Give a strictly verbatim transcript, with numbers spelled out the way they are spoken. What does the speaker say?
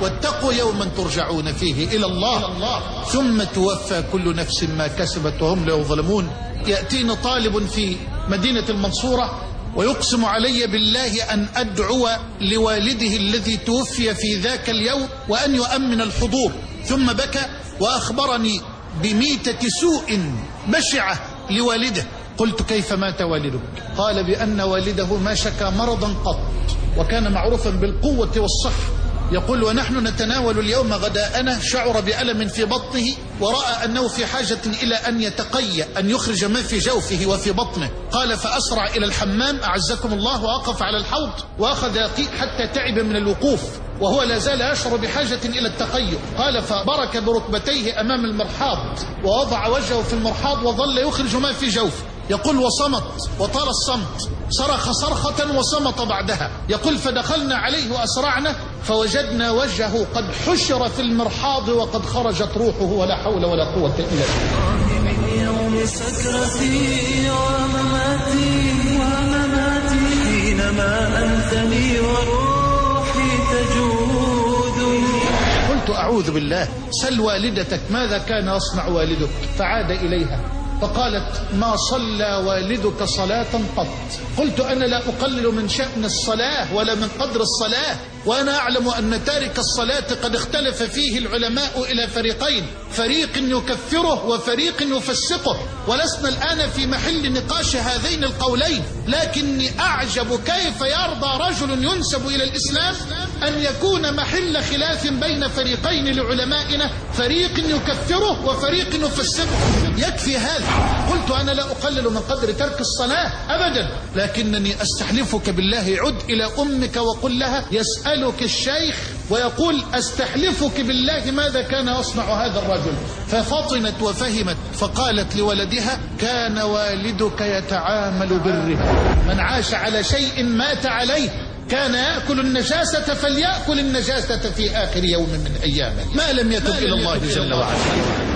واتقوا يوما ترجعون فيه إلى الله ثم توفى كل نفس ما كسبت وهم لا يظلمون. يأتيني طالب في مدينة المنصورة ويقسم علي بالله أن أدعو لوالده الذي توفي في ذاك اليوم وأن يؤمن الحضور، ثم بكى وأخبرني بميتة سوء بشعة لوالده. قلت: كيف مات والدك؟ قال: بأن والده ما شكى مرضا قط، وكان معروفا بالقوة والصحة. يقول: ونحن نتناول اليوم غداءنا، شعر بألم في بطنه ورأى أنه في حاجة إلى أن يتقي أن يخرج ما في جوفه وفي بطنه. قال: فأسرع إلى الحمام أعزكم الله وأقف على الحوض وأخذ يقيء حتى تعب من الوقوف وهو لا زال يشعر بحاجة إلى التقيؤ. قال: فبرك بركبتيه أمام المرحاض ووضع وجهه في المرحاض وظل يخرج ما في جوفه. يقول: وصمت وطال الصمت، صرخ صرخة وصمت بعدها. يقول: فدخلنا عليه وأسرعنا فوجدنا وجهه قد حشر في المرحاض وقد خرجت روحه ولا حول ولا قوة إلا بالله. من يوم سكرتي ومماتي ومماتي حينما أنتني وروحي تجود. قلت: أعوذ بالله، سل والدتك ماذا كان يصنع والدك؟ فعاد إليها فقالت: ما صلى والدك صلاة قط. قلت: أنا لا أقلل من شأن الصلاة ولا من قدر الصلاة، وأنا أعلم أن تارك الصلاة قد اختلف فيه العلماء إلى فريقين، فريق يكفره وفريق يفسقه، ولسنا الآن في محل نقاش هذين القولين. لكني أعجب كيف يرضى رجل ينسب إلى الإسلام أن يكون محل خلاف بين فريقين لعلمائنا، فريق يكفره وفريق يفسقه. يكفي هذا. قلت: أنا لا أقلل من قدر ترك الصلاة أبدا، لكنني أستحلفك بالله عد إلى أمك وقل لها يسألك الشيخ ويقول: أستحلفك بالله ماذا كان يصنع هذا الرجل؟ ففطنت وفهمت فقالت لولدها: كان والدك يتعامل بالربا، من عاش على شيء مات عليه، كان يأكل النجاسة فليأكل النجاسة في آخر يوم من أيامه ما لم يتب إلى الله جل وعلا.